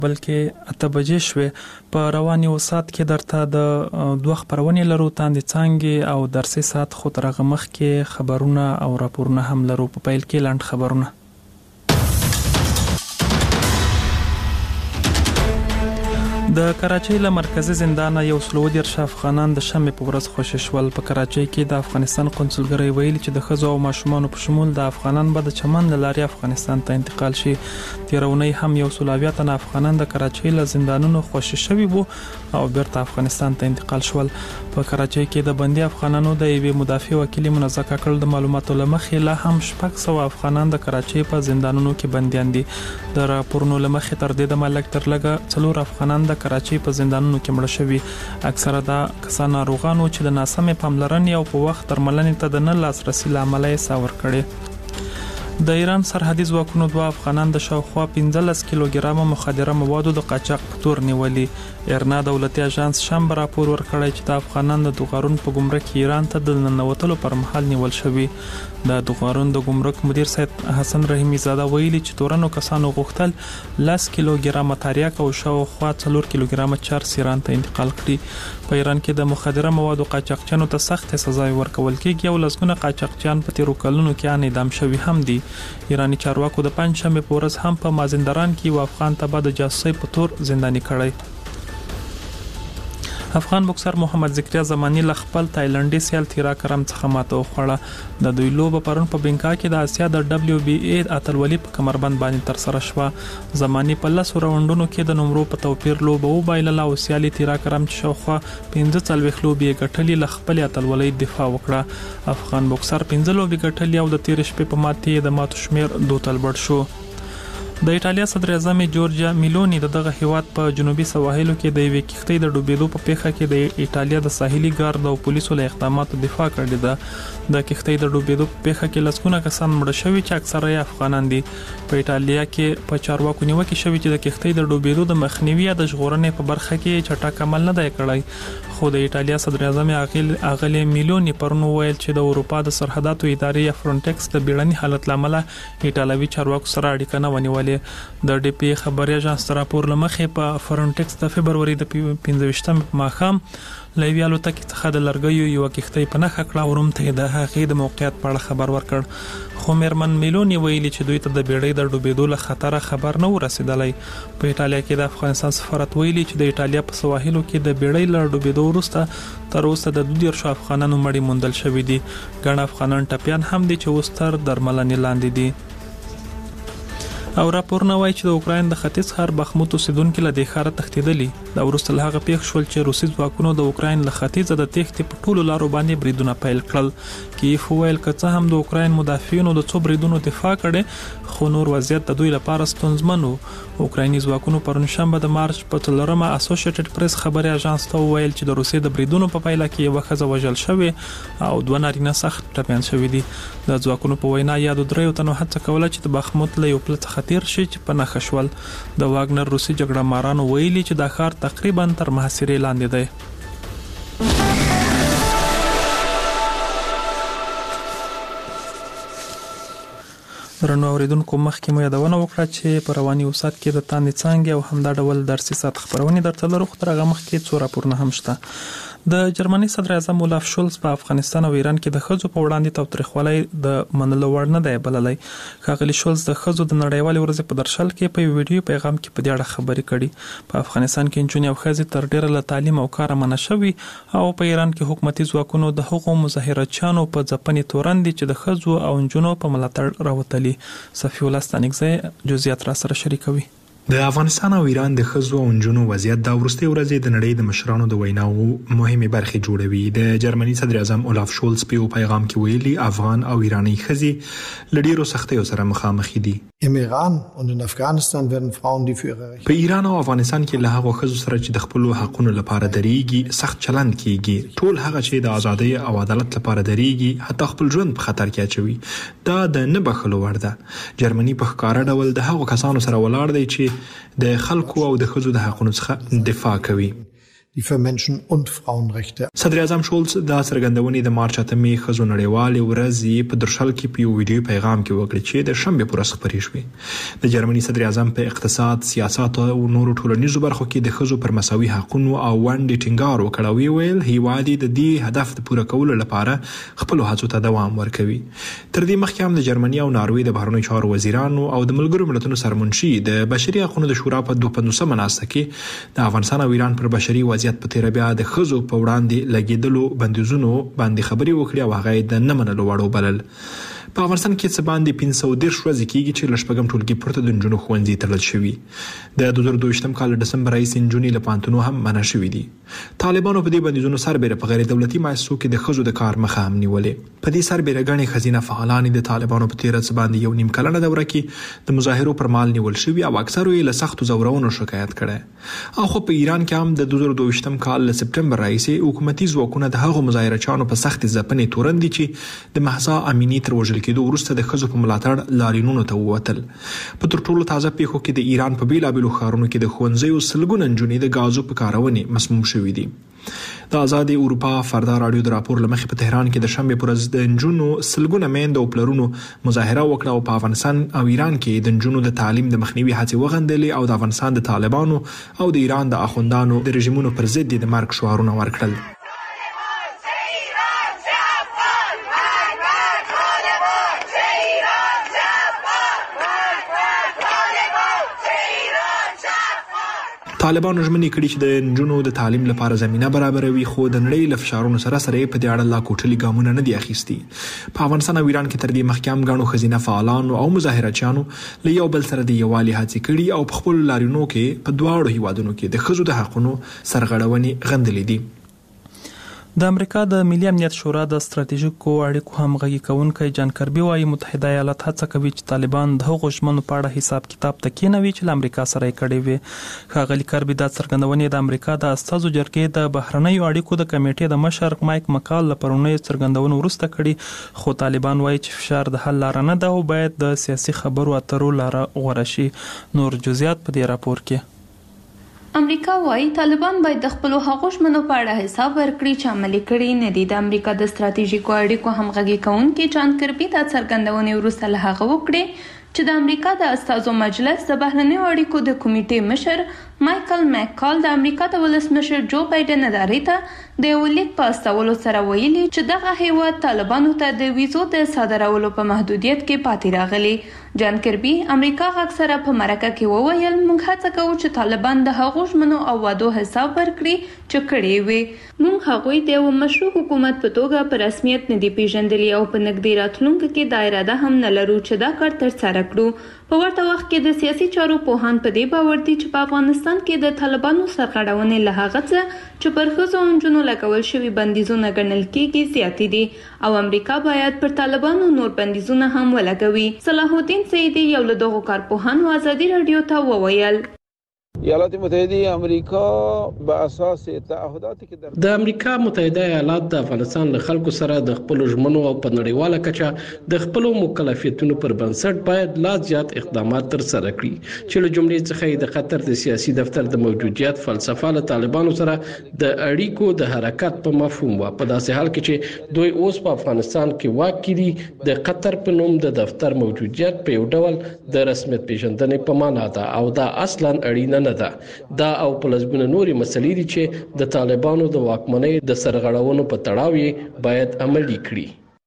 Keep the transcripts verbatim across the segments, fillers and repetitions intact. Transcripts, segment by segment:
بلکې اته بجې شوې په روان یو ساعت کې درته د دوه خبرونې لرو تاندې څنګه او درسي ساعت خو ترغه مخ کې خبرونه او راپورونه هم لرو په پیل کې لاند خبرونه. د کراچۍ له مرکزی زندان یو سلو دیرش افغانان د شنبې په ورځ خوشي شول. په کراچۍ کې د افغانستان قونسلګرۍ ویلي چې د ښځو او ماشومانو په شمول د افغانان به د چمن له لارې افغانستان ته انتقال شي. تیرونی هم یو سلو اویا تنه افغانان د کراچۍ له زندانونو خوشي شوي وو او بیرته افغانستان ته انتقال شول. په کراچۍ کې د بندي افغانانو د یوې مدافع وکیل منزکه کړل د معلوماتو لمخې لا هم شپږ سوه افغانان د کراچۍ په زندانونو کې بنديان دي. د راپورونو لمخې تر دې د ملک تر لګه څلور افغانان د کراچۍ په زندانونو کې مړه شوي. اکثره دا کسان ناروغان چې د ناسمې پاملرنې او په وخت درملنې ته د نه لاسرسي لامل یې ساور کړي. د ایران سرحدي ځواکونو دوه افغانان د شاوخوا پنځلس کیلوګرامه مخدره موادو د قاچاق په تور نیولي. ایرنا دولتي اژانس شنبه راپور ورکړی چې د افغانان د دوغارون په ګمرک ایران ته د ننوتلو پر مهال نیول شوي. د دوغارون د ګمرک مدیر سید حسن رحیمی زاده ویلي چې تورنو کسانو غوښتل لس کیلوګرامه تریاک او شاوخوا څلور کیلوګرامه چرس ایران ته انتقال کړي. په ایران کې د مخدره موادو قاچاقچیانو ته سخت سزا ورکول کېږي او لسګونه قاچاقچیان په تیرو کلونو کې اعدام شوي هم دي. ایرانی چارواکو د پنځشنبه په ورځ هم په مازندران کې یو افغان ته د جاسوسۍ په تور زنداني کړی. افغان بوکسر محمد ذکریا زمانی ل خپل تایلنډي سیال تیرا کرم څخه ماته وخوړه. د دوی لوبه پرون په بنکا کې د اسیا د دبليو بي اي اتلولي په کمربند باندې تر سره شوه. زمانی په لاسو راوندونو کې د نمرو په توپیر لوبه وبایله او سیالي تیرا کرم چې شوخه پنځه څلويخ لوبي ګټلې ل خپل اتلولي دفاع وکړه. افغان بوکسر پنځه لوبي ګټلې او د تیر شپې په ماتې د ماتو شمیر دوه تلبړ شو. د ایټالیا صدر اعظم جورجیا میلونی د دغه هیواد په جنوبي سواحلو کې د یوې کښتۍ د ډوبېدو په پیښه کې د ایټالیا د ساحلي ګارد او پولیسو له اقداماتو دفاع کړې ده. د کښتۍ د ډوبېدو په پیښه کې لسګونه کسان مړه شوي چې اکثره یې افغانان دي. په ایټالیا کې په چارواکو نیوکه شوې چې د کښتۍ د ډوبېدو د مخنیوي یا د ژغورنې په برخه کې چټک عمل نه دی کړی. خو د ایټالیا صدر اعظم اغلی میلونی پرون ویل چې د اروپا د سرحداتو ادارې فرونټکس د بیړني حالت لامل ایټالوي چارواکو سره اړیکه نه ونیولې. د ډي پی خبري اژانس راپور لمخې په فرونټکس د فبرवरी د پنځه ویشتم ماښام لایویالو تکي څخه د لرګیو یو کښتۍ په نخښه کړه او روم ته د هغې د موقعیت په اړه خبر ورکړ. خو میرمن میلونی ویلي چې دوی ته د بیړۍ د ډوبېدو له خطر خبر نه ورسېدلی. په ایټالیا کې د افغانستان سفارت ویلي چې د ایټالیا په سواحلو کې د بیړۍ له ډوبېدو وروسته تر اوسه د دوه دیرشو افغانانو مړي موندل شوي دي. ګڼ افغانان ټپیان هم دي چې اوس تر درملنې لاندې دي. او راپورونه وایي چې د اوکراین د ختیځ ښار بخموت اوسیدونکو له دې ښاره تښتېدلي. دا وروسته له هغه پیښ شول چې روسي ځواکونو د اوکراین له ختیځه د تېښتې په ټولو لارو باندې بریدونه پیل کړل. کیف ویل که څه هم د اوکراین مدافعینو د څو بریدونو دفاع کړې خو نور وضعیت د دوی لپاره ستونزمن و. اوکرایني ځواکونو پرون شنبه د مارچ په څلورمه اسوسییټډ پریس خبري اژانس ته ویل چې د روسي د بریدونو په پایله کې یو ښځه وژل شوې او دوه نارینه سخت ټپیان شوي دي. د ځواکونو په وینا یادو دریو تنو هڅه کوله چې د بخموت له یو پل څخه تیر شي چې په نښه شول. د واګنر روسي جګړه مارانو ویلي چې دا ښار تقریبا تر محاصرې لاندې دی. درنو اوریدونکو مخکې مو یادونه وکړه چې په رواني وسات کې د تاندې څانګې او همدا ډول درسي سات خبرونه درته لرو. خو تر هغه مخکې څو راپورونه هم شته. د جرمني صدر اعظم اولاف شولز په افغانستان او ایران کې د ښځو په وړاندې تاوتریخوالی د منلو وړ نه دی بللی. ښاغلي شولز د ښځو د نړیوالې ورځې په درشل کې په یو ویډیو پیغام کې په دې اړه خبرې کړي. په افغانستان کې نجونې او ښځې تر ډیره له تعلیم او کاره منع شوي او په ایران کې حکومتي ځواکونو د هغو مظاهرچیانو په ځپنې تورن دي چې د ښځو او نجونو په ملاتړ راوتلي. صفي الله ستانکزی جزئیات را سره شریکوي. د افغانستان او ایران د ښځو او نجونو وضعیت د وروستۍ ورځې د نړۍ د مشرانو د ویناو مهمه برخې جوړوي. د جرمني صدر اعظم اولاف شولز په پیغام کې ویلي افغان او ایرانی ښځې له ډیرو سختیو سره مخامخ دي. Im Iran und in Afghanistan werden Frauen, die für ihre Rechte په ایران او افغانستان کې له هغو ښځو سره چې د خپل حقونو لپاره درېږي سخت چلند کیږي. ټول هغه چې د ازادۍ او عدالت لپاره درېږي حتی خپل ژوند په خطر کې اچوي. دا د نه بخښلو وړ ده. جرمني په ښکاره ډول د هغو کسانو سره ولاړ دی چې د خلکو او د ښځو د حقونو څخه دفاع کوي. die für Menschen- und Frauenrechte. صدر اعظم شولز دا څرګندونې د مارچ اتمې ښځو نړیوالې ورځې په درشل کې په یو ویډیو پیغام کې وکړ چې د شنبې پر ورځ خپرې شوې. د جرمني صدر اعظم په اقتصاد، سیاست او نورو ټولنیزو برخو کې د ښځو پر مساوي حقوقو او ونډې ټینګار وکړ او ویل هیواد د دې هدف د پوره کولو لپاره خپل هڅو ته دوام ورکوي. تر دې مخکې هم د جرمني او ناروې د بهرنیو چارو وزیرانو او د ملګرو ملتونو سرمنشي د بشري حقوقو د شورا په دوه پنځوسمه ناسته کې د افغانستان او ایران پر بشري وضعیت په تیر بیا د ښځو په وړاندې لګیدلو بندیزونو باندې خبرې وکړې او هغه د نه منلو وړ وبلل. په افغانستان کې څه باندې پنځه سوه دېرش ورځې کېږي چې له شپږم ټولګي پورته د نجونو ښوونځي تړل شوي. د دوه زره دوه ویشتم کال ډسمبر راهیسې نجونې له پوهنتونو هم منع شوي دي. طالبانو په دې بندیزونو سربېره په غیر دولتي مؤسسو کې د ښځو د کار مخه هم نیولې. په دې سربېره ګڼې ښځینه فعالانې د طالبانو په تېره څه باندې یو نیم کلنه دوره کې د مظاهرو پر مهال نیول شوي او اکثرو یې له سختو ځورونو شکایت کړی. او خو په ایران کې هم د دوه زره دوه ویشتم کال له سپټمبر راهیسې حکومتي ځواکونه د هغو مظاهرچیانو په سختې ځپنې تورن دي چې د مهسا امیني تر وژل کېدو وروسته د ښځو په ملاتړ لاریونونو ته ووتل. په تر ټولو تازه پیښو کې د ایران په بیلابیلو ښارونو کې د ښوونځیو سلګونه نجونې د غازو په کارونې مسموم شوي دي. د آزادې اروپا فردا راډیو د راپور له مخې په تهران کې د شنبې پر ورځ د نجونو سلګونه میندو او پلرونو مظاهره وکړه او په افغانستان او ایران کې د نجونو د تعلیم د مخنیوي هڅې وغندلې او د افغانستان د طالبانو او د ایران د اخوندانو د رژیمونو پر ضد د مرګ شعارونه ورکړل. طالبانو ژمنې کړي چې د نجونو د تعلیم لپاره زمینه برابروي، خو د نړۍ له فشارونو سره سره په دې اړه لا کوټلي ګامونه نه دي اخیستي. په افغانستان او ایران کې تر دې مخکې هم ګڼو ښځینه فعالانو او مظاهرچیانو له یو بل سره د یووالي هڅې کړي او په خپلو لاریونو کې په دواړو هیوادونو کې د ښځو د حقونو سرغړونې غندلې دي. د امریکا د ملي امنیت شورا د ستراتیژیکو اړیکو همغږي کوونکی جان کربي وايي متحده ایالات هڅه کوي چې طالبان د هغو ژمنو په اړه حساب کتاب ته کېنوي چې له امریکا سره یې کړې وي. ښاغلي کربي دا څرګندونې د امریکا د استازو جرګې د بهرنیو اړیکو د کمیټې د مشر مایک مکال له پرونیو څرګندونو وروسته کړي، خو طالبان وايي چې فشار د حل لاره نه ده او باید د سیاسي خبرو اترو لاره غوره شي. نور جزئیات په دې راپور کې. امریکا وايي طالبان باید د خپل هغو ژمنو په اړه حساب ورکړي چې عملي کړي نه دي. د امریکا د ستراتیژیکو اړیکو همغږي کوونکي جان کربي دا څرګندونې وروسته له هغه وکړې چې د امریکا د استازو مجلس د بهرنیو اړیکو د کمیټې مشر مایکل مکال د امریکا د ولسمشر جو بایدن ادارې ته د یو لیک په استولو سره ویلي چې دغه هیواد طالبانو ته د ویزو د صادرولو په محدودیت کې پاتې راغلي. جان کربي امریکا غږ سره په مرکه کې وویل موږ هڅه کوو چې طالبان د هغو ژمنو او وعدو حساب ورکړي چې کړي وي. موږ هغوی د یو مشروع حکومت په توګه په رسمیت نه دي پیژندلي او په نږدې راتلونکي کې دا اراده هم نه لرو چې دا کار ترسره کړو. په ورته وخت کې د سیاسي چارو پوهان په دې باور دي چې په افغانستان کې د طالبانو سرغړونې له هغه څه چې پر ښځو او نجونو لګول شوي بندیزونه ګڼل کېږي زیاتې دي او امریکا باید پر طالبانو نور بندیزونه هم ولګوي. صلاح الدین سیدی یو له دغو کارپوهانو ازادي راډیو ته وویل ایالات متحده امریکا به اساس تعهدات کې د امریکا متحده ایالات د افغانستان له خلکو سره د خپل ژمنو او په نړیواله کچه د خپل مکلفیتونو پر بنسټ باید لا زیات اقدامات تر سره کړي چې له جملې څخه د قطر د سیاسي دفتر د موجودیت فلسفه له طالبانو سره د اړیکو د حرکت په مفهوم و. په داسې حال کې چې دوی اوس په افغانستان کې واک کړي د قطر په نوم د دفتر موجودیت په یو ډول د رسمیت پیژندنې په معنا ده او دا اصلا اړینه نه ده. دا او پلسګونه نوري مسلې دي چې د طالبانو د واکمنۍ د سرغړونو په تړاو یې باید عملي کړي.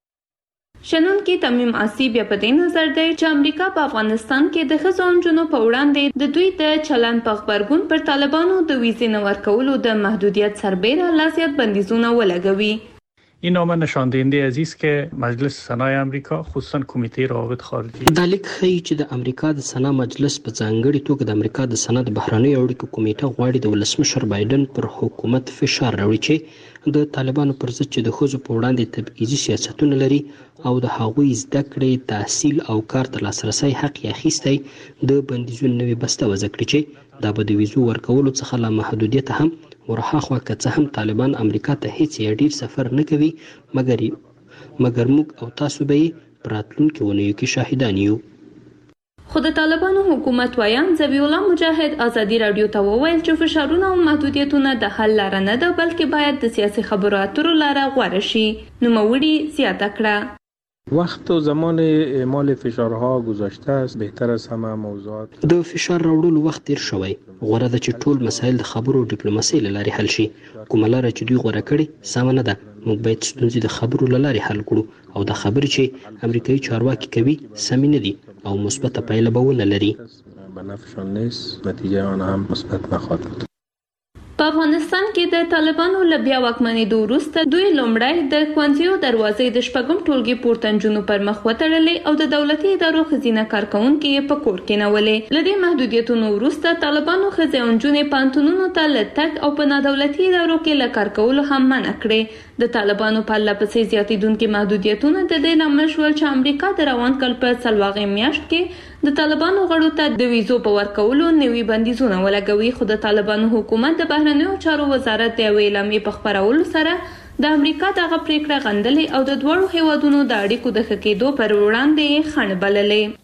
شنونکي تمیم آسی بیا په دې نظر دی چې امریکا په افغانستان کې د ښځو او نجونو په وړاندې د دوی د چلند په غبرګون پر طالبانو د ویزې نه ورکولو د محدودیت سربیره لا زیات بندیزونه ولګوي. این نامه نشان دهنده عزیز که مجلس سنای امریکا خصوصا کمیته روابط خارجی دا لیک ښیي چې د امریکا د سنا مجلس په ځانګړي توګه د امریکا د سنا د بهرنیو اړیکو کمیټه غواړي د ولسمشر بایدن پر حکومت فشار راوړي چې د طالبانو پر ضد چې د ښځو په وړاندې تبعیضي سیاستونه لري او د هغوی زده کړې، تحصیل او کار ته لاسرسی حق یې اخیستی د بندیزونو نوې بسته وضع کړي چې دا به د ویزو ورکولو څخه لا محدودیت هم ورهاخوا که څه هم طالبان امریکا ته هیڅ یې ډیر سفر نه کوي مګر مګر موږ او تاسو به یې په راتلونکو اونیو کې شاهدان یو. خو د طالبانو حکومت وایان ذبیح الله مجاهد ازادي رادیو ته وویل چې فشارونه او محدودیتونه د حل لاره نه ده، بلکې باید د سیاسي خبرو اترو لاره غوره شي. نوموړي زیاته کړه وقت و زمان اعمال فشارها گذشته است. بهتر است همه موضوعات د فشار راوړلو وخت تیر شوی. غوره ده چې ټول مسایل د خبرو او ډیپلوماسۍ له لارې حل شي. کومه لاره چې دوی غوره کړي سمه نه ده. موږ باید ستونزې د خبرو له لارې حل کړو او د خبرې چې امریکایي چارواکي کوي سمې نه دي او مثبته پایله به ونه لري. بنفعشان نیست، نتیجه آن هم مثبت نخواهد بود. په افغانستان کې د طالبانو له بیا واکمنېدو وروسته دوی لومړی د ښوونځیو دروازې د شپږم ټولګي پورته نجونو پر مخ وتړلې او د دولتي ادارو ښځینه کارکوونکي یې په کور کې نولې. له دې محدودیتونو وروسته طالبانو ښځې او نجونې پوهنتونونو ته له تګ او په نادولتي ادارو کې له کار کولو هم منع کړې. د طالبانو پرله پسې زیاتېدونکي محدودیتونه د دې لامل شول چې امریکا د روان کال په څلورمه میاشت کې د طالبانو غړو ته د ویزو په ورکولو نوي بندیزونه ولګوي. خو د طالبانو حکومت د بهرنیو چارو وزارت د یوې اعلامیې په خپرولو سره د امریکا دغه پریکړه غندلې او د دوړو هیوادونو د اړیکو د ښه کېدو پر وړاندې خنډ بللې.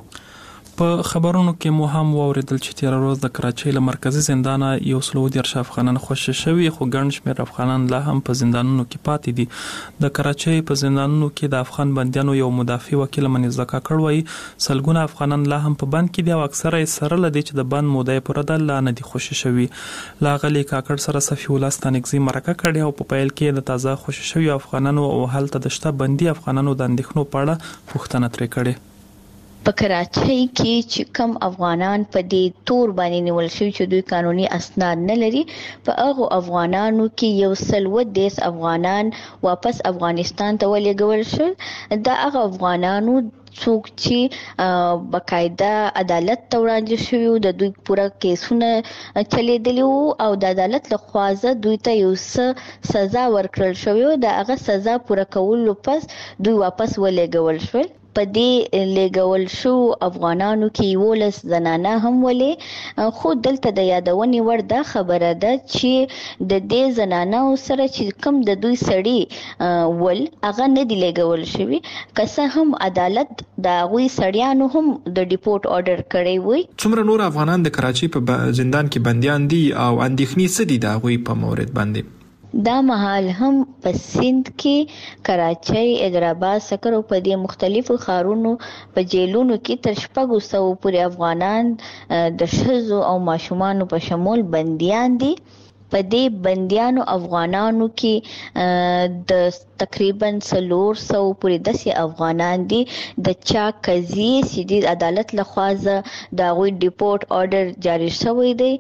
په خبرونو کې مو هم واوریدل چې تیر ورځ د کراچۍ له مرکزی زندانه یو سلو دیرش افغانان خوشي شوي، خو ګڼ شمېر افغانان لا هم په زندانونو کې پاتې دي. د کراچۍ په زندانونو کې د افغان بندیانو یو مدافع وکیل منیزه کاکړ وایي سلګونه افغانان لا هم په بند کې دي او اکثره یې سره لدی چې د بند موده پوره ده لا نه دي خوشي شوي. لاغلي کاکړ سره صفي الله ستانګزي مرکه کړې او په پیل کې د تازه خوشي شوي افغانانو او هلته د شته بندي افغانانو د اندېښنو په اړه پوښتنه ترې کړې. په کراچۍ کې چې کم افغانان په دې تور باندې نیول شوي چې دوی قانوني اسناد نه لري، په هغه افغانانو کې یو سل و دیس افغانان واپس افغانستان ته ولېږل شول. دا هغه افغانانو څوک چې باقاعده عدالت ته وړاندې شوي، د دوی پوره کیسونه چلیدلي وو او د عدالت له خوا دوی ته یو څه سزا ورکړل شوی و. د هغه سزا پوره کولو پس دوی واپس ولېږل شول. په دې لېږول شو افغانانو کې یولس زنانه هم ولې، خو دلته د یادونې وړ دا خبره ده چې د دې زنانه سره چې کوم د دوی سړي ول هغه نه دی لېږول شوي، که څه هم عدالت د هغوی سړیانو هم د ډیپورټ آرډر کړی وي. څومره نور افغانان د کراچۍ په زندان کې بندیان دي او اندېښنې څه دي د هغوی په مورد باندې؟ دا مهال هم په سند کې کراچۍ، حیدرآباد، سکر او په دې مختلفو ښارونو په جیلونو کې تر شپږو سوو پورې افغانان د ښځو او ماشومانو په شمول بندیان دي. په دې بندیانو افغانانو کې د تقریبا څلور سوو پورې داسې افغانان دي د چا قضیې چې د عدالت لخوا د هغوی ډیپورټ آرډر جاری شوی دی،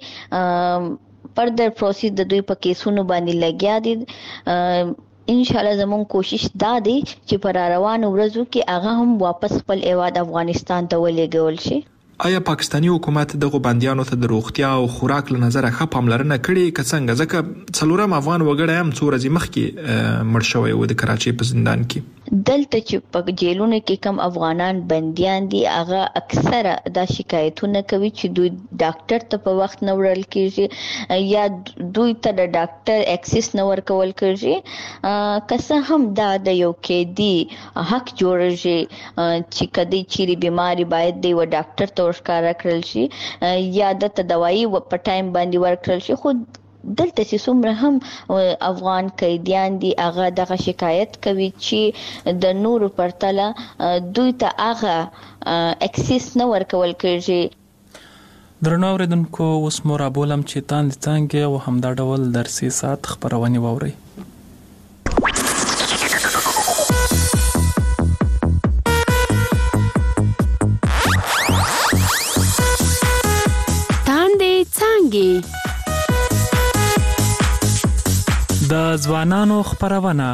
فردر پروسیس د دوی په کیسونو باندې لګیا دي. ان شاء الله زموږ کوشش دا دی چې پر روانو ورځو کې هغه هم واپس خپل هیواد افغانستان ته ولېږل شي. آیا پاکستانی حکومت دغه بندیانو ته د روغتیا او خوراک له نظره ښه پاملرنه کړې که څنګه؟ ځکه څلورم افغان وګړی هم څو ورځې مخکې مړ شوی و د کراچۍ په زندان کې. دلته چې په جیلونو کې کم افغانان بندیان دي هغه اکثره دا شکایتونه کوي چې دوی ډاکټر ته په وخت نه وړل کېږي یا دوی ته د ډاکټر اکسس نه ورکول کېږي. که څه هم دا د یو قیدي حق جوړیږي چې کدی چیرې بیماری باید دی و ډاکټر ته ورښکاره کړل شي یا دته دوايي په ټایم باندې ورکړل شي. خو دلته چې څومره هم افغان قیدیان دي هغه دغه شکایت کوي چې د نورو پرتله دوی ته هغه اکسس نه ورکول کېږي. درنو اوریدونکو، اوس مو رابولم چې تاندې څانګې او همدا ډول درسي ساعت خپرونې واورئ. د ځوانانو خپرونه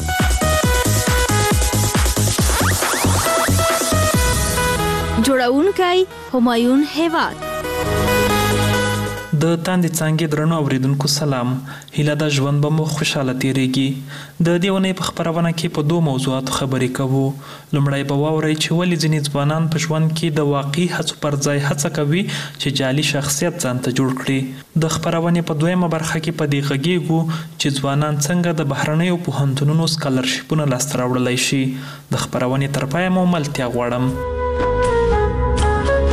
جوړونکی همایون هیواد. د تاندې څانګې درنو اوریدونکو سلام. هیله ده ژوند به مو خوشاله تیریږي. د دې ونې په خپرونه کې په دوه موضوعاتو خبرې کوو. لومړی به واورئ چې ولې ځینې ځوانان په ژوند کې د واقعي هڅو پر ځای هڅه کوي چې جعلي شخصیت ځان ته جوړ کړي. د خپرونې په دویمه برخه کې په دې غږیږو چې ځوانان څنګه د بهرنیو پوهنتونونو سکالرشیپونه لاسته راوړلی شي. د خپرونې تر پایه مو ملتیا غواړم.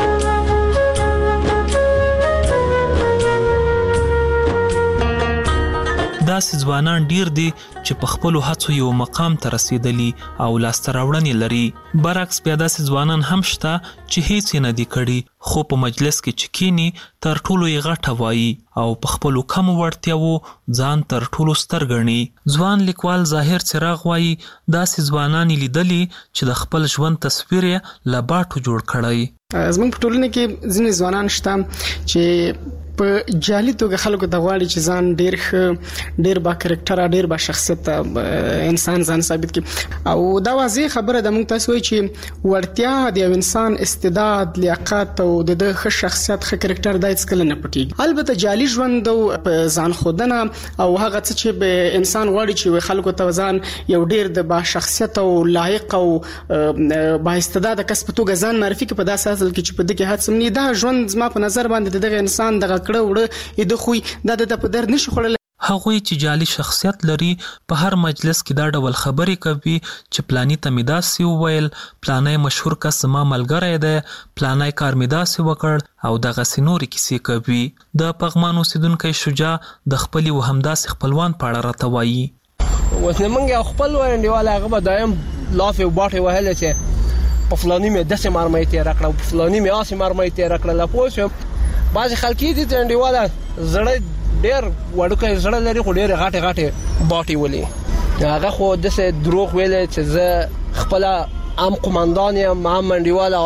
داسې ځوانان ډیر دي چې په خپلو هڅو یو مقام ته رسیدلي او لاسته راوړنې لري. برعکس بیا داسې ځوانان هم شته چې هیڅ یې نه دي کړي خو په مجلس کې چې کینی تر ټولو یې غټه وایي او په خپلو کمو وړتیاوو ځان تر ټولو ستر ګڼي. ځوان لیکوال ظاهر څراغ وایي داسې ځوانان یې لیدلي چې د خپل ژوند تصویر یې له باټو جوړ کړی. زموږ په ټولنه کې ځینې ځوانان شته چې په جالي توګه خلکو ته غواړي چې ځان ډیر ښه ډیر با کریکټر ډیر با شخصیت انسان ځان ثابت کړي او دا واضح خبره ده. موږ تاسو وایي چې ورتیا د یو انسان استعداد لیاقت او د ښه شخصیت ښه کریکټر دایڅ کله نه پټیږي. البته جالي ژوند او ځان خودنه او هغه څه چې به انسان غواړي چې خلکو ته ځان یو ډیر د با شخصیت او لایق او با استعداد کس په توګه ځان معرفي کړي په داسې حال کې چې په دغه هڅه نه دا ژوند زما په نظر باندې دغه انسان دغه کړه وړه د خوې د د په در نشي خړل. هغوی چې جالي شخصیت لري په هر مجلس کې دا ډول خبرې کوي چې پلانی ته مې داسې وویل، پلانی مشهور کس زما ملګری دی، پلانی کار مې داسې وکړ او دغسې نورې کیسې کوي. د پغمان اوسیدونکی شجاع د خپلې و همداسې خپلوان په اړه راته وایي. اوس نه موږ یو خپل انډیوال هغه به دایم لافې او باټې وهلې چې په فلاني مې داسې مرمۍ تېره کړه او په فلاني مې هسې مرمۍ تېره کړله. پوه شوم بعضې خلک دي چې انډیواله زړه ډېر وړوکی زړه لري خو ډېرې غټې غټې باټې ولي. هغه خو داسې دروغ ویلی چې زه خپله هم قمندان یم هم انډیواله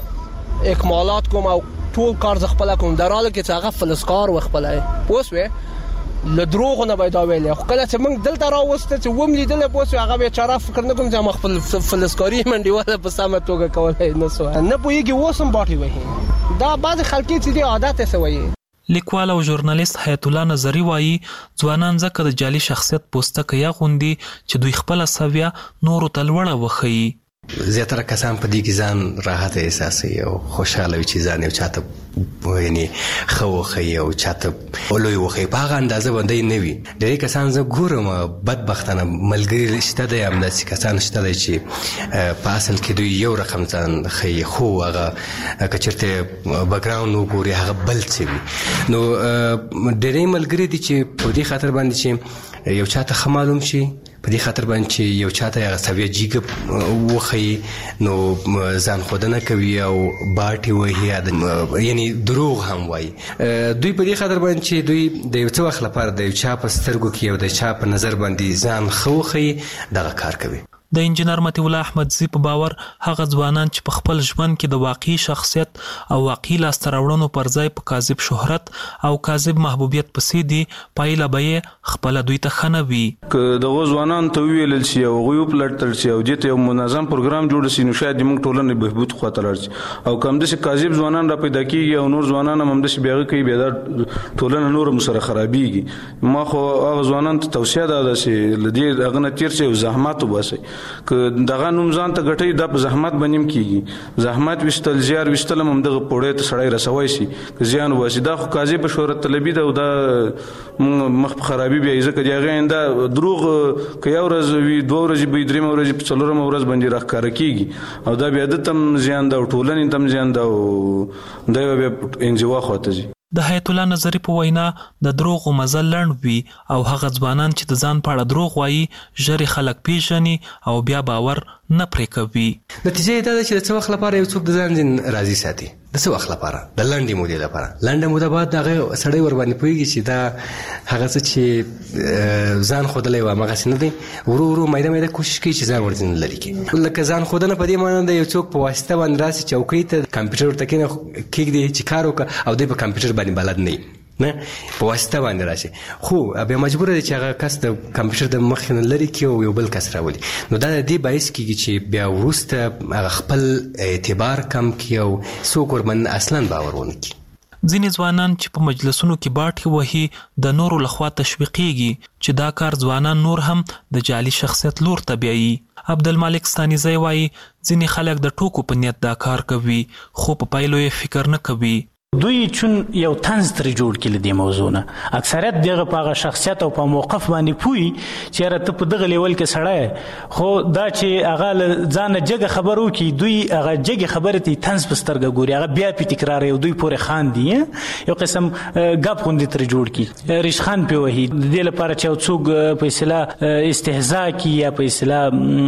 او اکمالات کوم او ټول کار زه خپله کوم در حاله کې چې هغه فلزکار و خپله پوه شوې له دروغو نه به یې دا ویلی. خو کله چې موږ دلته راوسته چې وم لیدلی پوه شوې هغه بیچاره فکر نه کوم چې ما خپل فلزکاري منډیواله په سمه توګه کولی نه سوه نه پوهېږي اوس هم باټې وهي. دا بعضې خلکې چې دي عادت یې څه وایي. لیکوال او ژورنالیست حیات الله نظري وایي ځوانان ځکه د جعلي شخصیت پوستکی اغوندي چې دوی خپله سویه نورو ته لوړه وښیي. زیاتره کسان په دې کې ځان راحت احساسوي او خوشحاله وي چې ځان یو چاته یعنې ښه وښیي او چاته لوی وښیي په هغه اندازه باندې نه وي. ډېری کسان زه ګورم بدبختانه ملګري شته دی همداسې کسان شته دی چې په اصل کې دوی یو رقم ځان ښیي خو هغه که چېرته بکګراونډ وګوري هغه بل څه وي. نو ډېری ملګري دي چې په دې خاطر باندې چې یو چاته ښه معلوم شي په دې خاطر باندې چې یو چاته هغه سویه جیګه وښیي نو ځان ښودنه کوي او باټې وهي یعنې دروغ هم وایي. دوی په دې خاطر باندې چې دوی د یو څه وخت لپاره د یو چا په سترګو کې او د چا په نظر باندې ځان ښه وښیي دغه کار کوي. د انجینر مطیع الله احمدزي په باور هغه ځوانان چې په خپل ژوند کې د واقعي شخصیت او واقعي لاسته راوړنو پر ځای په کاذب شهرت او کاذب محبوبیت پسې دي پایله به یې خپله دوی ته ښه نه وي. که دغو ځوانانو ته وویلل شي او هغوی وپلټل شي او دې ته یو منظم پروګرام جوړ شي نو شاید زموږ ټولنې بهبود خواته لاړ شي. او که همداسې کاذب ځوانان را پیدا کېږي او نور ځوانان هم همداسې بیا هغه کوي بیا دا ټولنه نور هم سره خرابېږي. ما خو هغه ځوانانو ته توصیه دا ده چې له دې هغه نه تېر شئ او زحمت وباسئ. که دغه نوم ځان ته ګټئ دا په زحمت باندې هم کېږي. زحمت ویستل زیار ویستل هم همدغه پوړۍ ته سړی رسوی شي که زیان وباسي. دا خو کاذب شهرت طلبي ده او دا مخ په خرابي بیایي ځکه د هغې دا دروغ که یو ورځ وي دوه ورځې به وي درېیمه ورځ په څلورمه ورځ باندې راښکاره کېږي او دا بیا ده ته هم زیان ده او ټولنې ته هم زیان ده او دا به بیا انزوا خواته ځي. د حیات الله نظري په وینا د دروغو مزل لنډ وي او هغه ځوانان چې د ځان په اړه دروغ وایي ژر یې خلک پیژني او بیا باور نه پرې کوي. نتیجه یې دا ده چې د څه وخت لپاره یو څوک د ځان ځین راضي ساتي د څه وخت لپاره د لنډې مودې لپاره. لنډه موده بعد هغه سړی ورباندې پوهېږي چې دا هغه څه چې ځان ښودلی و همغسې نه دی. ورو ورو میده میده کوشش کوي چې ځان ورځینې لرې کړي. لکه ځان ښودنه په دې معنی ده یو څوک په واسطه باندې راسي چوکۍ ته کمپیوټر ورته کښېږدي چې کار وکړه او دوی په کمپیوټر باندې بلد نه وي نه په واسطه باندې راشي خو بیا مجبوره دی چې هغه کس د کمپیوټر د مخې نه لرې کړي او یو بل کس راولي. نو دا د دې باعث کېږي چې بیا وروسته هغه خپل اعتبار کم کړي او څوک ورباندې اصلا باور ونه کړي. ځینې ځوانان چې په مجلسونو کې باټې وهي د نورو لخوا تشویقېږي چې دا کار ځوانان نور هم د جعلي شخصیت لور ته بیایي. عبدالمالک ستانیزی وایي ځینې خلک د ټوکو په نیت دا کار کوي خو په پایلو یې فکر نه کوي. دوی چون یو طنز ترې جوړ کړي د دې موضوع نه اکثریت دغه په هغه شخصیت او په موقف باندې پوي چې یاره ته په دغه لیول کې سړی خو دا چې هغه له ځانه جګه خبر وکړي دوی هغه جګې خبرې ته طنز په سترګه ګوري هغه بیا پې تکراروي او دوی پورې خاندي یو قسم ګپ غوندې ترې جوړ کړي ریشخند پې وهي د دې لپاره چې یو څوک په اصطلاح استهزا کړي یا په اصطلاح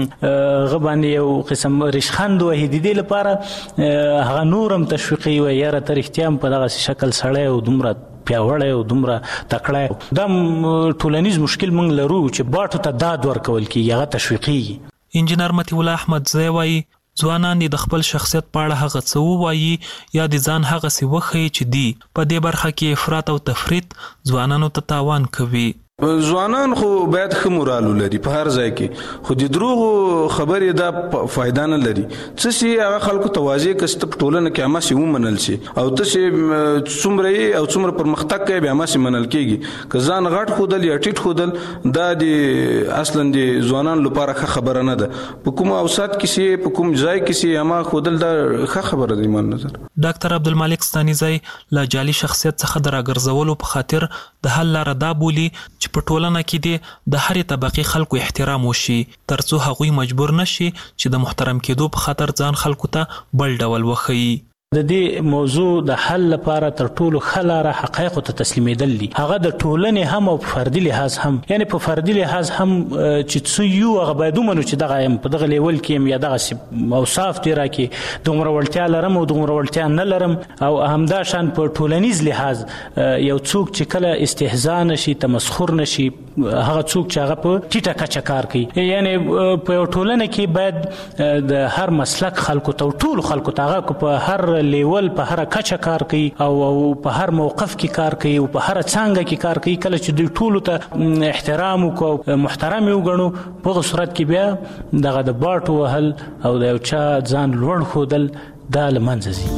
هغه باندې یو قسم ریشخند وهي د دې لپاره هغه نور هم تشویقي وي یاره ته رښتیا په دغه شکل سړی او دومره پیاوړی او دومره تکړه دا ټولنیز مشکل موږ لرو چې باټو ته داد ورکول کېږي هغه تشویقي انجینر مطیع الله احمدزی وایي ځوانان د خپل شخصیت په اړه هغه څه ووایي یا د ځان هغسې وښیي چې دی په دې برخه کې افراط او تفریط ځوانانو ته تاوان کوي. ځوانان خو باید ښه مورال ولري په هر ځای کې خو د دروغو خبرې دا فایده نه لري څه چې هغه خلکو ته واضح کړي چې په ټولنه کې هماسې ومنل شي او ته چې څومره یې او څومره پرمختګ کوي بیا هماسې منل کېږي که ځان غټ ښودل یا ټیټ ښودل دا د اصلا د ځوانانو لپاره ښه خبره نه ده په کوم اوسط کې چې په کوم ځای کې چې هما ښودل دا ښه خبره ده ایمان نظر. ډاکټر عبدالمالک ستانیزی له جعلي شخصیت څخه د راګرځولو په خاطر د حل لاره دا بولي چې په ټولنه کې د د هرې طبقې خلکو احترام وشي ترڅو هغوی مجبور نشي چې د محترم کېدو په خاطر ځان خلکو ته بل ډول وښیي. د دې موضوع د حل لپاره تر ټولو ښه لاره حقایقو ته تسلیمېدل دي هغه د ټولنې هم او په فردي لحاظ هم یعنې په فردي لحاظ هم چې څه یو هغه باید ومنو چې دغه یم په دغه لیول کې یم یا دغسې اوصاف دې راکړي دومره وړتیا لرم او دومره وړتیا نه لرم او همداشان په ټولنیز لحاظ یو څوک چې کله استهزا نشي تمسخر نشي هغه څوک چې هغه په ټیټه کچه کار کوي یعنې په یو ټولنه کې باید د هر مسلک خلکو ته ټولو خلکو ته هغه په هر لیول په هر کچه کار کوي او په هر موقف کې کار کوي او په هر څانګه کې کار کوي کله چې دوی ټولو ته احترام وکړو محترم یې وګڼو په هغه صورت کې بیا دغه د باټو وهل او د یو چا ځان لوړ ښودل دا له منځه ځي.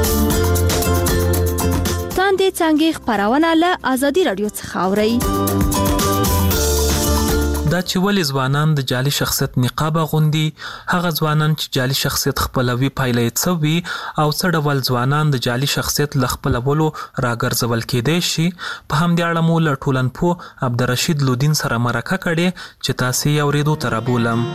تاندې څانګې خپرونه له ازادي راډیو څخه اورئ. دا چې ولې ځوانان د جعلي شخصیت نقاب اغوندي هغه ځوانان چې جعلي شخصیت خپلوي پایله یې څه وي او څه ډول ځوانان د جعلي شخصیت له خپلولو راګرځول کېدای شي په همدې اړه مو له ټولنپوه عبدالرشید لودین سره مرکه کړې چې تاسې یې اورېدو ته رابولم.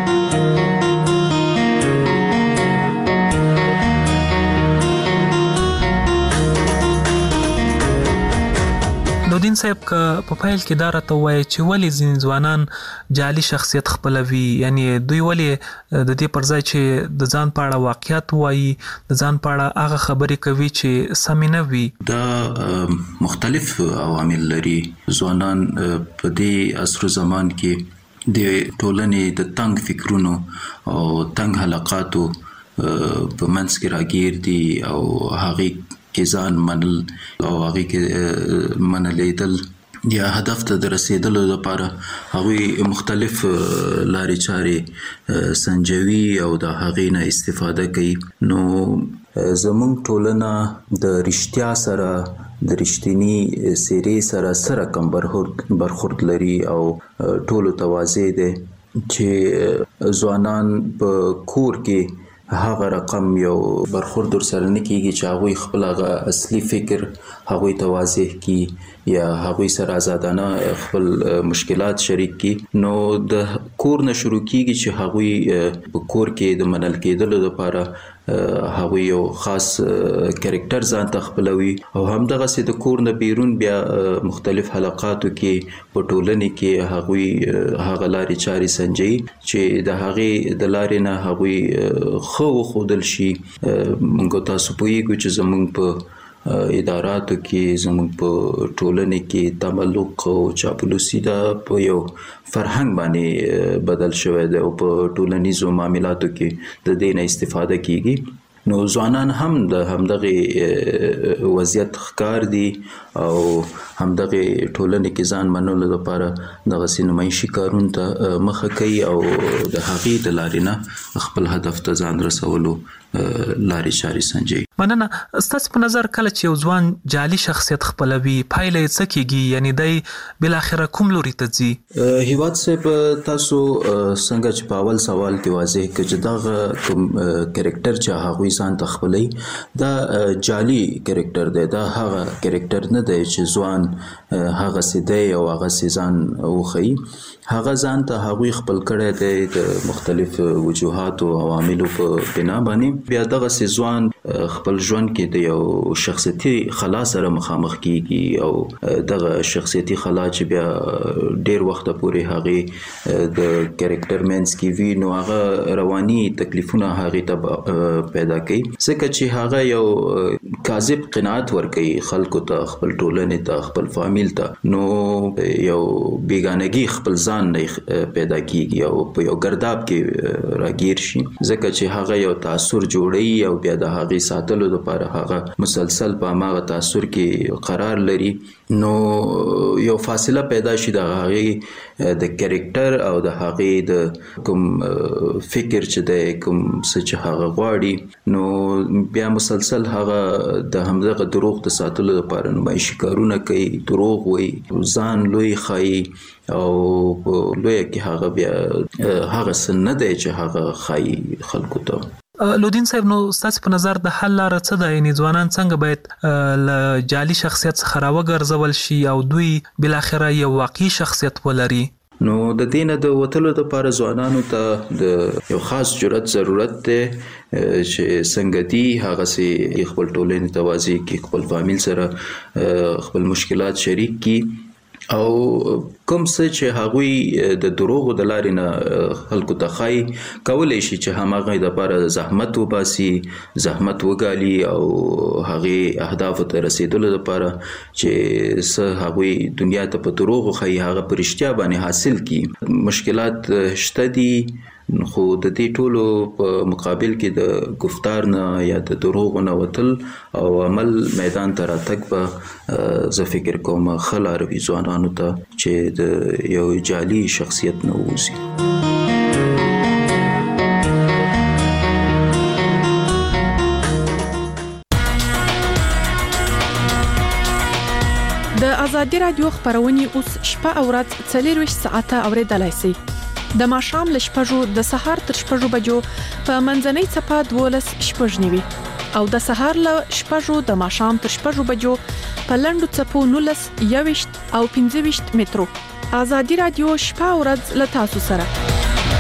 لودین صاحب که په پیل کې دا راته ووایي چې ولې ځینې ځوانان جعلي شخصیت خپلوي یعنی دوی ولې د دې پر ځای چې د ځان په اړه واقعیت وایي د ځان په اړه هغه خبرې کوي چې سمې نه وي. دا مختلف عوامل لري. ځوانان په دې عصر زمان کې د ټولنې د تنګ فکرونو او تنګ حلقاتو په منځ کې راګیر دي او هغې کې ځان منل او هغې کې منلیدل یا هدف ته د رسیدلو لپاره هغوی مختلف لارې چارې سنجوي او د هغې نه استفاده کوي. نو زموږ ټولنه د رښتیا سره د رښتینی څېرې سره څه رقم برخورد لري او ټولو ته واضح دی چې ځوانان په کور کې هغه رقم یو برخورد ورسره نه کېږي چې هغوی خپل هغه اصلي فکر هغوی ته واضح کړي یا هغوی سره ازادانه خپل مشکلات شریک کړي. نو د کور نه شروع کېږي چې هغوی په کور کې د منل کېدلو لپاره هغوی یو خاص کریکټر ځان ته خپلوي او همدغسې د کور نه بیرون بیا مختلف حلقاتو کې په ټولنې کې هغوی هغه لارې چارې سنجوي چې د هغې د لارې نه هغوی ښه وښودل شي. موږ تاسو پوهیږو چې زموږ په اداراتو کې زموږ په ټولنې کې تملق او چاپلوسي دا په یو فرهنګ باندې بدل شوی دی او په ټولنیزو معاملاتو کې د دې نه استفاده کیږي. نو ځوانان هم د همدغه وضعیت ښکار دي او همدغه ټولنې کې ځان منلو لپاره دغه سینمایشي کارون ته مخه کوي او د هغې د لارې نه خپل هدف ته ځان رسولو لارې چارې سنجي. مننه. ستاسو په نظر کله چې یو ځوان جعلي شخصیت خپلوي پایله یې څه کیږي؟ یعنی دی بل اخره کوم لوري ته ځي؟ هیواد صاحب تاسو څنګه چې په اول سوال کې واضح کړ چې دغه کوم کریکټر چې هغه ځان ته خپلوي دا جعلي کریکټر دی، دا هغه کریکټر نه دی چې ځوان هغه سیده او هغه سیزان وخی. هغه ځان ته هغه خپل کړی دی د مختلف وجوهات او عواملو په بنا باندې. بیا دغه سیزوان خپل ژوند کې د یو شخصیتي خلا سره مخامخ کیږي او دغه شخصیتي خلا چې بیا ډیر وخت پورې هغه د کریکټر مینس کې وی نو هغه رواني تکلیفونه هغه ته پیدا کوي، ځکه چې هغه یو کاذب قناعت ورکوي خلکو ته، خپل ټولنې ته، خپل فامیل ته. نو یو بیگانگی خپل ځان نه پیدا کیږي او په یو ګرداب کې راګیر شي، ځکه چې هغه یو تاثر جوړي او بیا د هغه ساتلو لپاره هغه مسلسل په هغه تاثر کې قرار لري. نو یو فاصله پیدا شي د هغه د کریکټر او د هغه د کوم فکر چې د کوم څه چې هغه غواړي، نو بیا مسلسل هغه د همدغه دروغ د ساتلو لپاره نمایشي کارونه کوي، دروغ وایي، ځان لوی ښایي او لوی کې هغه بیا هغه څه نه دی چې هغه ښایي خلکو ته. لودین صاحب، نو ستاسو په نظر د حل لاره څه ده؟ یعنی ځوانان څنګه باید له جعلي شخصیت څخه راوګرځول شي او دوی بل اخره یو واقعي شخصیت ولري؟ نو د دینه د وتلو لپاره ځوانانو ته د یو خاص جرأت ضرورت دی چې څنګه دی هغه سي خپل ټولنې ته واضح کی، خپل فامیل سره خپل مشکلات شریک کی او کوم څه چې هغوی د دروغو د لارې نه خلکو ته ښایي کولی شي چې هماغه د لپاره زحمت وباسي، زحمت وګالي او هغې اهدافو ته رسیدلو لپاره چې څه هغوی دنیا ته په دروغو ښایي هغه په رښتیا باندې حاصل کړي. مشکلات شته دي، خو د دې ټولو په مقابل کې د گفتار نه یا د دروغو نه وتل او عمل میدان ته راتګ به زه فکر کوم ښه لاره وي ځوانانو ته چې د یو جعلي شخصیت نه ووځي. د ازادي رادیو خبرونه اوس شپه او ورځ څلور ویشت ساعته اوریدلای شئ. د ماښام له شپږو د سهار تر شپږو بجو په منځنۍ څپه دولس شپږ نیوي او د سهار له شپږو د ماښام تر شپږو بجو په لنډو څپو نولس یويشت او پنځه ویشت مترو. ازادي رادیو شپه او ورځ له تاسو سره.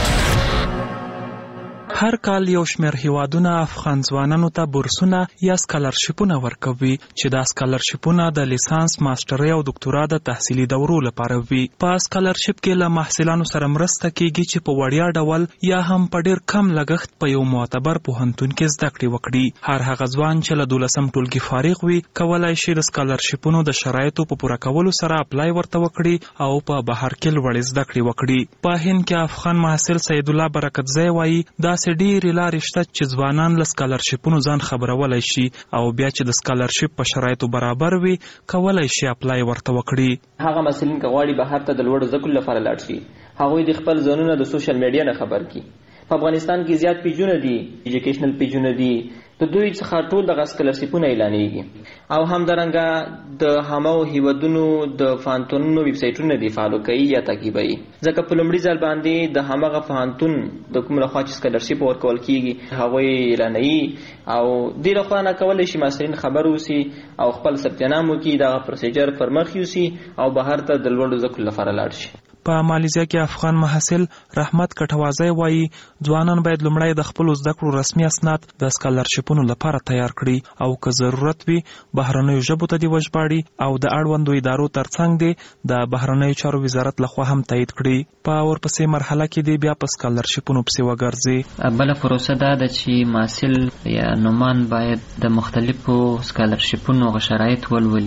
هر کال یو شمېر هیوادونه افغان ځوانانو ته بورسونه یا سکالرشیپونه ورکوي چې دا سکالرشیپونه د لیسانس، ماسترۍ او دکتورا د تحصیلي دورو لپاره وي. په سکالرشیپ کې له محصلانو سره مرسته کیږي چې په وړیا ډول یا هم په ډیر کم لګښت په یو معتبر پوهنتون کې زده کړې وکړي. هر هغه ځوان چې له دولسم ټولګي فارغ وي کولای شي د سکالرشیپونو د شرایطو په پوره کولو سره اپلای ورته وکړي او په بهر کې لوړې زده کړې وکړي. په هند کې افغان محصل سید الله برکتزی وایي دا ډېرې لارې شته چې ځوانان له سکالرشیپونو ځان خبرولای شي او بیا چې د سکالرشیپ په شرایطو برابر وي کولای شي اپلای ورته وکړي. هغه محصلین که غواړي بهر ته د لوړو زده کړو لپاره لاړ شي هغوی د خپل ځانونه د سوشل میډیا نه خبر کړي. په افغانستان کې زیات پیجونه دي، ایجوکیشنل پیجونه دي، د دوی څخه ټول دغه سکالرشیپونه اعلانېږي او همدارنګه د هماغو هیوادونو د پوهنتونونو ویب سایټونه دي فالو کوي یا تعقیبوي، ځکه په لومړي ځل باندې د هماغه پوهنتون د کوم لخوا چې سکالرشیپ ورکول کیږي هغوی اعلانوي او دې لخوا نه کولی شي محصلین خبر اوسي او خپل ثبت نام وکړي، دغه پروسیجر پر مخ یوسي او بهر ته د لوړو زده کړو لپاره لاړ شي. په مالیزیا کې افغان محصل رحمت کټوازی وایي ځوانان باید لومړی د خپلو زده کړو رسمي اسناد د سکالرشیپونو لپاره تیار کړي او که ضرورت وي بهرنیو ژبو ته دې وژباړي او د اړوندو ادارو ترڅنګ دې د بهرنیو چارو وزارت لخوا هم تایید کړي. په ورپسې مرحله کې دې بیا په سکالرشیپونو پسې وګرځي. بله پروسه دا ده چې محصل یا نومان باید د مختلفو سکالرشیپونو شرایط ولولي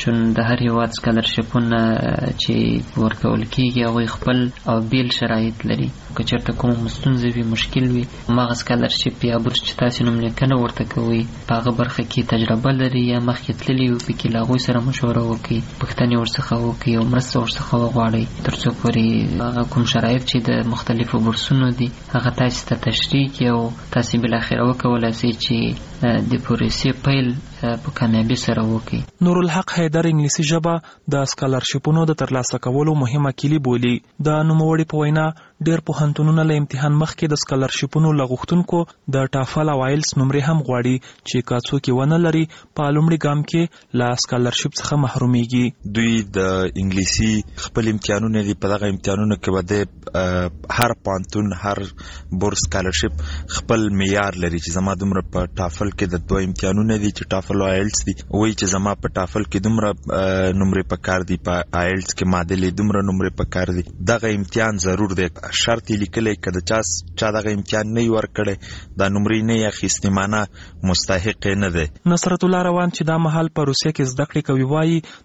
چون د هر هیواد سکالرشپونه چې ورکول کیږي هغوی خپل او بیل شرایط لري. که چېرته کومه ستونزه وي مشکل وي هماغه سکالرشپ یا بورس چې تاسې نوملیکنه ورته کوئ په هغه برخه کې تجربه لري یا مخکې تللي وي پکې له هغوی سره مشوره وکړئ پوښتنې ورڅخه وکړئ او مرسته ورڅخه وغواړئ تر څو پورې هغه کوم شرایط چې د مختلفو بورسونو دي هغه تاسې ته تشریح کړي او تاسې بالاخره وکولی سئ چې د پروسې پیل په کامیابی سره وکړي. نورالحق حیدر انګلیسي ژبه د سکالرشپونو د ترلاسه کولو مهمه کلی بولي. د نوموړي په وینا ډېر پوهنتونونه له امتحان مخکې د سکالرشپونو له غوښتونکو د ټافل او آیلس نمرې هم غواړي چې که څوک یې ونه لري په لومړي ګام کې له سکالرشپ څخه محرومیږي. دوی د انګلیسي خپل امتحانونه دي په دغه امتحانونو کې به د هر پوهنتون هر بورس سکالرشپ خپل معیار لري چې زما دومره په ټافل کې د دوه امتحانونه دي چې ټافل او آیلس دي وایي چې زما په ټافل کې دومره نمرې پکار دي په آیلس کې معادلې دومره نمرې پکار دي. دغه امتحان ضرور دی شرط یې لیکلی که د چا چا دغه امتحان نه وي ورکړی دا نمرې نه یې اخیستې معنه مستحق یې نه دی. نصرت الله روان چې دا مهال په روسیه کې زده کړې کوي وایي